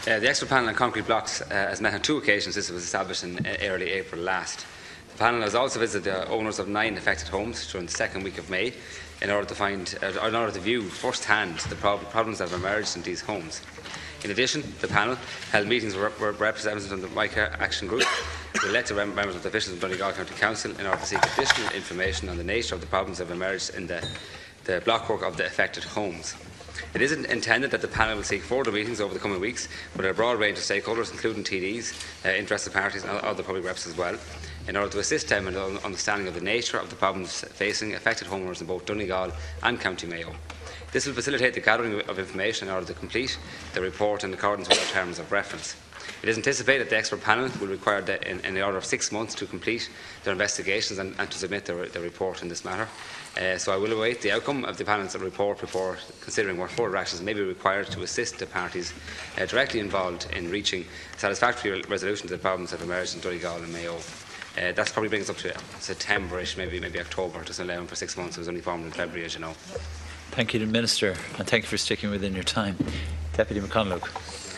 The expert panel on concrete blocks has met on 2 occasions since it was established in early April last. The panel has also visited the owners of 9 affected homes during the 2nd week of May in order to view first-hand the problems that have emerged in these homes. In addition, the panel held meetings with representatives of the MICA Action Group, who elected members of the officials of Donegal County Council in order to seek additional information on the nature of the problems that have emerged in the blockwork of the affected homes. It is intended that the panel will seek further meetings over the coming weeks with a broad range of stakeholders, including TDs, interested parties and other public reps as well, in order to assist them in an understanding of the nature of the problems facing affected homeowners in both Donegal and County Mayo. This will facilitate the gathering of information in order to complete the report in accordance with our terms of reference. It is anticipated that the expert panel will require in the order of 6 months to complete their investigations and to submit their report in this matter. So I will await the outcome of the panel's report before considering what further actions may be required to assist the parties directly involved in reaching satisfactory resolution to the problems that have emerged in Donegal and Mayo. That probably brings us up to September-ish, maybe October, just allowing for 6 months. It was only formed in February, as you know. Thank you to the Minister, and thank you for sticking within your time. Deputy McConalogue.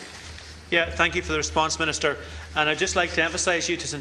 Yeah, thank you for the response, Minister. And I'd just like to emphasise to you, since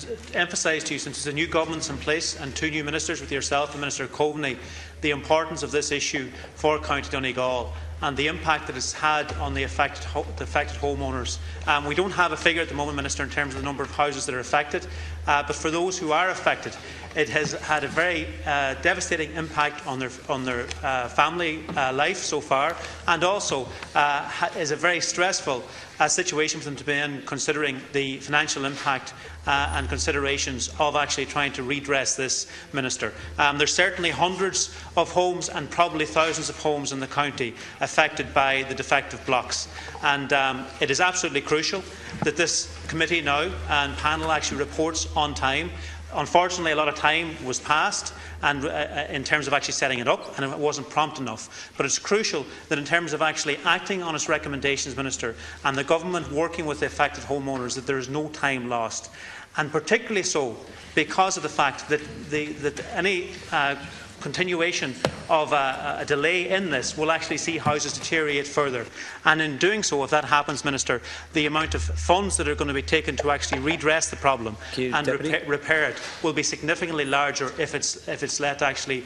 the new government's in place and 2 new ministers with yourself and Minister Coveney, the importance of this issue for County Donegal and the impact that it's had on the affected homeowners. We don't have a figure at the moment, Minister, in terms of the number of houses that are affected, but for those who are affected, it has had a very devastating impact on their family life so far, and also is a very stressful situation for them to be in, considering the financial impact and considerations of actually trying to redress this, Minister. There's certainly hundreds of homes and probably thousands of homes in the county affected by the defective blocks, and it is absolutely crucial that this committee now and panel actually reports on time. Unfortunately, a lot of time was passed and in terms of actually setting it up, and it wasn't prompt enough. But it's crucial that in terms of actually acting on its recommendations, Minister, and the government working with the affected homeowners, that there is no time lost. And particularly so because of the fact that any continuation of a delay in this will actually see houses deteriorate further. And in doing so, if that happens, Minister, the amount of funds that are going to be taken to actually redress the problem and repair it will be significantly larger if it's let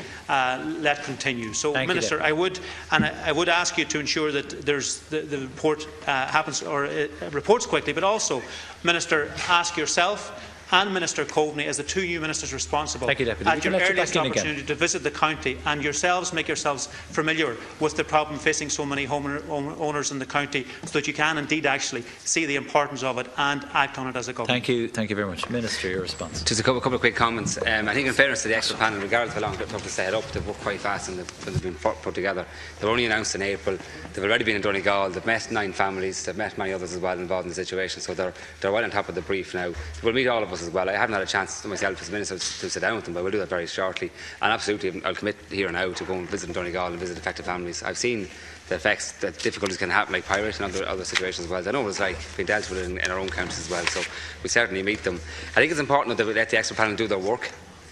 continue. So, Minister, I would ask you to ensure that the report happens or reports quickly, but also, Minister, ask yourself and Minister Coveney, as the 2 new ministers responsible, at your earliest opportunity to visit the county and make yourselves familiar with the problem facing so many homeowners in the county, so that you can indeed actually see the importance of it and act on it as a government. Thank you very much. Minister, your response. Just a couple of quick comments. I think in fairness to the expert panel, regardless of how long it took to set up, they've worked quite fast and they've been put together. They were only announced in April. They've already been in Donegal. They've met 9 families. They've met many others as well involved in the situation, so they're well on top of the brief now. We'll meet all of us as well. I haven't had a chance myself as Minister to sit down with them, but we'll do that very shortly. And absolutely, I'll commit here now to go and visit Donegal and visit affected families. I've seen the effects that difficulties can happen, like pirate and other situations as well. I know what it's like being dealt with in our own counties as well, so we certainly meet them. I think it's important that we let the expert panel do their work.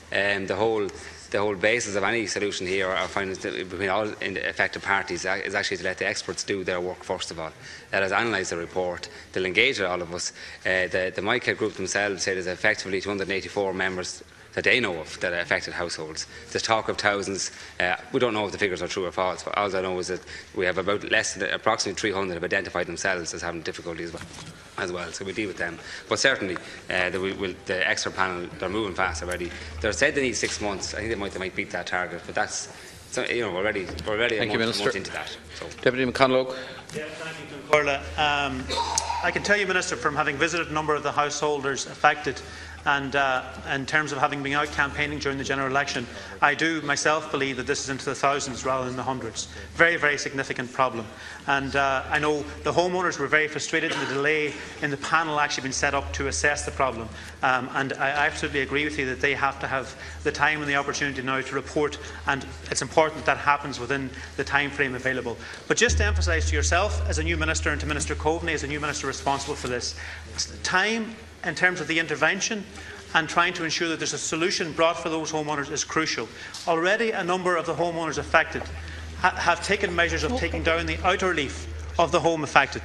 The whole basis of any solution here, I find, between all affected parties, is actually to let the experts do their work first of all. Let us analyse the report. They'll engage with all of us. The MICA group themselves say there's effectively 284 members that they know of that are affected households. There's talk of thousands. We don't know if the figures are true or false, but all I know is that we have approximately 300 have identified themselves as having difficulties as well, so we deal with them. But certainly, the expert panel, they're moving fast already. They're said they need 6 months. I think they might beat that target, but that's, we're already a month into that. So. Deputy McConalogue. Yeah, thank you, Corla. I can tell you, Minister, from having visited a number of the householders affected, and in terms of having been out campaigning during the general election, I do myself believe that this is into the thousands rather than the hundreds. Very, very significant problem. And I know the homeowners were very frustrated in the delay in the panel actually being set up to assess the problem. And I absolutely agree with you that they have to have the time and the opportunity now to report, and it's important that happens within the time frame available. But just to emphasise to yourself as a new minister and to Minister Coveney as a new minister responsible for this, time in terms of the intervention and trying to ensure that there's a solution brought for those homeowners is crucial. Already a number of the homeowners affected have taken measures of taking down the outer leaf of the home affected.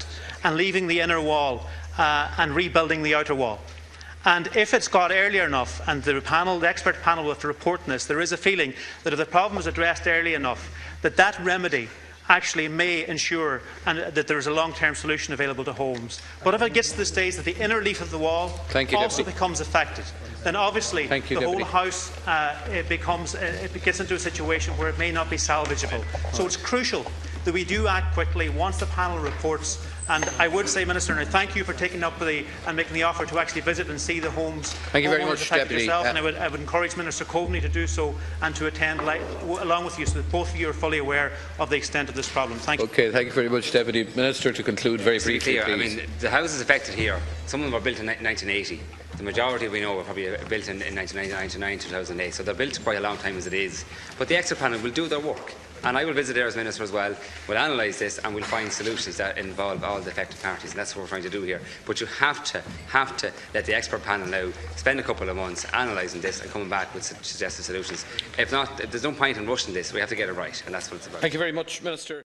and leaving the inner wall and rebuilding the outer wall. And if it's got earlier enough, and the expert panel will have to report on this, there is a feeling that if the problem is addressed early enough, that remedy actually may ensure that there is a long-term solution available to homes. But if it gets to the stage that the inner leaf of the wall also becomes affected, then obviously the whole house it gets into a situation where it may not be salvageable. So it's crucial that we do act quickly once the panel reports. And I would say, Minister, and I thank you for taking up and making the offer to actually visit and see the homes. Thank you very much, Deputy. And I would encourage Minister Coveney to do so and to attend along with you, so that both of you are fully aware of the extent of this problem. Thank you. Okay, thank you very much, Deputy. Minister, to conclude very briefly, clear, please. I mean, the houses affected here, some of them were built in 1980. The majority we know were probably built in 1999, 2008, so they're built quite a long time as it is. But the expert panel will do their work. And I will visit there as Minister as well. We'll analyse this and we'll find solutions that involve all the affected parties, and that's what we're trying to do here. But you have to let the expert panel now spend a couple of months analysing this and coming back with suggested solutions. If not, there's no point in rushing this. We have to get it right, and that's what it's about. Thank you very much, Minister.